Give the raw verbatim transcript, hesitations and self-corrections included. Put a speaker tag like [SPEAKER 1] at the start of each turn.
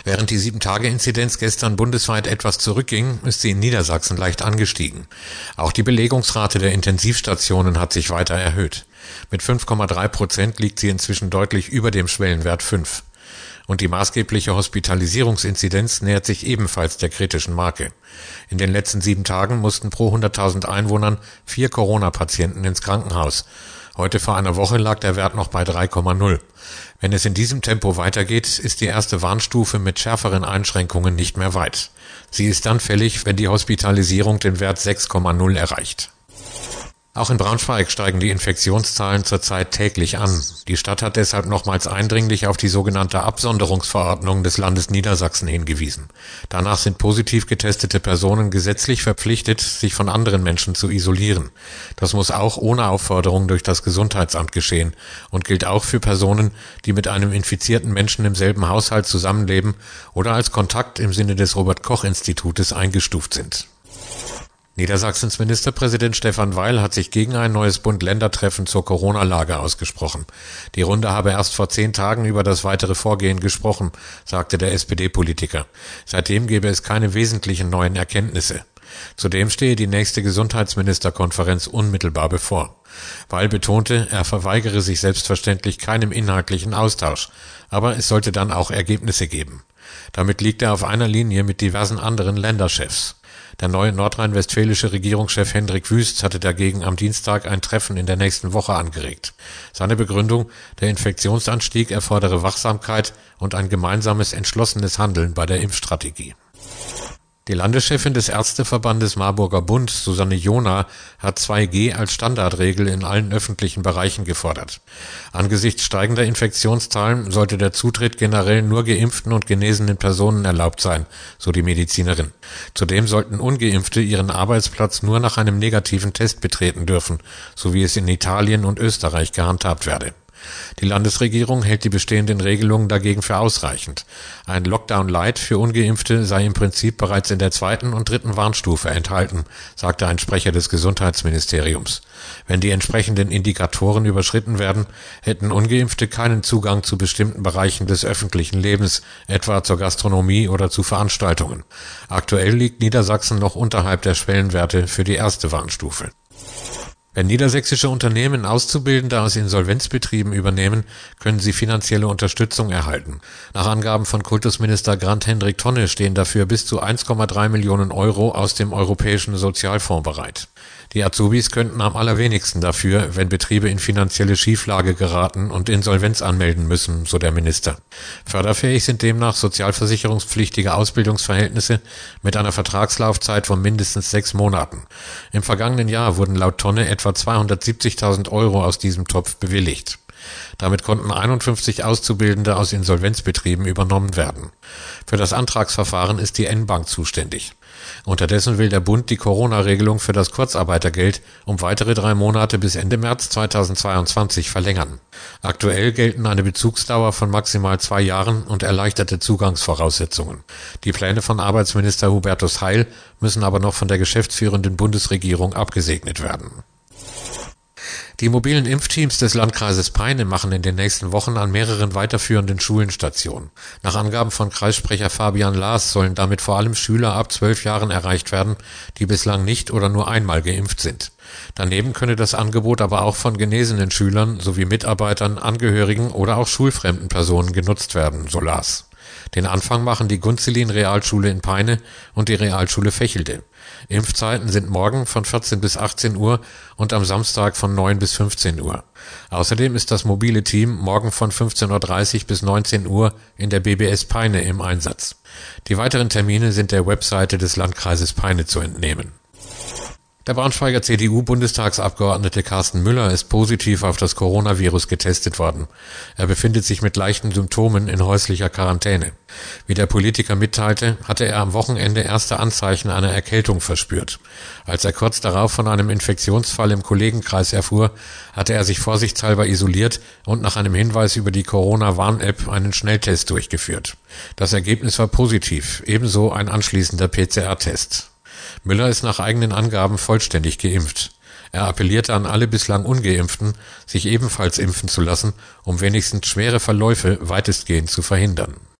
[SPEAKER 1] Während die sieben Tage Inzidenz gestern bundesweit etwas zurückging, ist sie in Niedersachsen leicht angestiegen. Auch die Belegungsrate der Intensivstationen hat sich weiter erhöht. Mit fünf Komma drei Prozent liegt sie inzwischen deutlich über dem Schwellenwert fünf. Und die maßgebliche Hospitalisierungsinzidenz nähert sich ebenfalls der kritischen Marke. In den letzten sieben Tagen mussten pro hunderttausend Einwohnern vier Corona-Patienten ins Krankenhaus. Heute vor einer Woche lag der Wert noch bei drei Komma null. Wenn es in diesem Tempo weitergeht, ist die erste Warnstufe mit schärferen Einschränkungen nicht mehr weit. Sie ist dann fällig, wenn die Hospitalisierung den Wert sechs Komma null erreicht. Auch in Braunschweig steigen die Infektionszahlen zurzeit täglich an. Die Stadt hat deshalb nochmals eindringlich auf die sogenannte Absonderungsverordnung des Landes Niedersachsen hingewiesen. Danach sind positiv getestete Personen gesetzlich verpflichtet, sich von anderen Menschen zu isolieren. Das muss auch ohne Aufforderung durch das Gesundheitsamt geschehen und gilt auch für Personen, die mit einem infizierten Menschen im selben Haushalt zusammenleben oder als Kontakt im Sinne des Robert-Koch-Institutes eingestuft sind. Niedersachsens Ministerpräsident Stefan Weil hat sich gegen ein neues Bund-Länder-Treffen zur Corona-Lage ausgesprochen. Die Runde habe erst vor zehn Tagen über das weitere Vorgehen gesprochen, sagte der S P D-Politiker. Seitdem gebe es keine wesentlichen neuen Erkenntnisse. Zudem stehe die nächste Gesundheitsministerkonferenz unmittelbar bevor. Weil betonte, er verweigere sich selbstverständlich keinem inhaltlichen Austausch, aber es sollte dann auch Ergebnisse geben. Damit liegt er auf einer Linie mit diversen anderen Länderchefs. Der neue nordrhein-westfälische Regierungschef Hendrik Wüst hatte dagegen am Dienstag ein Treffen in der nächsten Woche angeregt. Seine Begründung, der Infektionsanstieg erfordere Wachsamkeit und ein gemeinsames, entschlossenes Handeln bei der Impfstrategie. Die Landeschefin des Ärzteverbandes Marburger Bund, Susanne Jona, hat zwei G als Standardregel in allen öffentlichen Bereichen gefordert. Angesichts steigender Infektionszahlen sollte der Zutritt generell nur geimpften und genesenen Personen erlaubt sein, so die Medizinerin. Zudem sollten Ungeimpfte ihren Arbeitsplatz nur nach einem negativen Test betreten dürfen, so wie es in Italien und Österreich gehandhabt werde. Die Landesregierung hält die bestehenden Regelungen dagegen für ausreichend. Ein Lockdown-Light für Ungeimpfte sei im Prinzip bereits in der zweiten und dritten Warnstufe enthalten, sagte ein Sprecher des Gesundheitsministeriums. Wenn die entsprechenden Indikatoren überschritten werden, hätten Ungeimpfte keinen Zugang zu bestimmten Bereichen des öffentlichen Lebens, etwa zur Gastronomie oder zu Veranstaltungen. Aktuell liegt Niedersachsen noch unterhalb der Schwellenwerte für die erste Warnstufe. Wenn niedersächsische Unternehmen Auszubildende aus Insolvenzbetrieben übernehmen, können sie finanzielle Unterstützung erhalten. Nach Angaben von Kultusminister Grant-Hendrik Tonne stehen dafür bis zu eins Komma drei Millionen Euro aus dem Europäischen Sozialfonds bereit. Die Azubis könnten am allerwenigsten dafür, wenn Betriebe in finanzielle Schieflage geraten und Insolvenz anmelden müssen, so der Minister. Förderfähig sind demnach sozialversicherungspflichtige Ausbildungsverhältnisse mit einer Vertragslaufzeit von mindestens sechs Monaten. Im vergangenen Jahr wurden laut Tonne etwa zweihundertsiebzigtausend Euro aus diesem Topf bewilligt. Damit konnten einundfünfzig Auszubildende aus Insolvenzbetrieben übernommen werden. Für das Antragsverfahren ist die N-Bank zuständig. Unterdessen will der Bund die Corona-Regelung für das Kurzarbeitergeld um weitere drei Monate bis Ende März zweitausendzweiundzwanzig verlängern. Aktuell gelten eine Bezugsdauer von maximal zwei Jahren und erleichterte Zugangsvoraussetzungen. Die Pläne von Arbeitsminister Hubertus Heil müssen aber noch von der geschäftsführenden Bundesregierung abgesegnet werden. Die mobilen Impfteams des Landkreises Peine machen in den nächsten Wochen an mehreren weiterführenden Schulen Station. Nach Angaben von Kreissprecher Fabian Laas sollen damit vor allem Schüler ab zwölf Jahren erreicht werden, die bislang nicht oder nur einmal geimpft sind. Daneben könne das Angebot aber auch von genesenen Schülern sowie Mitarbeitern, Angehörigen oder auch schulfremden Personen genutzt werden, so Laas. Den Anfang machen die Gunzelin-Realschule in Peine und die Realschule Vechelde. Impfzeiten sind morgen von vierzehn bis achtzehn Uhr und am Samstag von neun bis fünfzehn Uhr. Außerdem ist das mobile Team morgen von fünfzehn Uhr dreißig bis neunzehn Uhr in der B B S Peine im Einsatz. Die weiteren Termine sind der Webseite des Landkreises Peine zu entnehmen. Der Braunschweiger C D U-Bundestagsabgeordnete Carsten Müller ist positiv auf das Coronavirus getestet worden. Er befindet sich mit leichten Symptomen in häuslicher Quarantäne. Wie der Politiker mitteilte, hatte er am Wochenende erste Anzeichen einer Erkältung verspürt. Als er kurz darauf von einem Infektionsfall im Kollegenkreis erfuhr, hatte er sich vorsichtshalber isoliert und nach einem Hinweis über die Corona-Warn-App einen Schnelltest durchgeführt. Das Ergebnis war positiv, ebenso ein anschließender P C R-Test. Müller ist nach eigenen Angaben vollständig geimpft. Er appellierte an alle bislang Ungeimpften, sich ebenfalls impfen zu lassen, um wenigstens schwere Verläufe weitestgehend zu verhindern.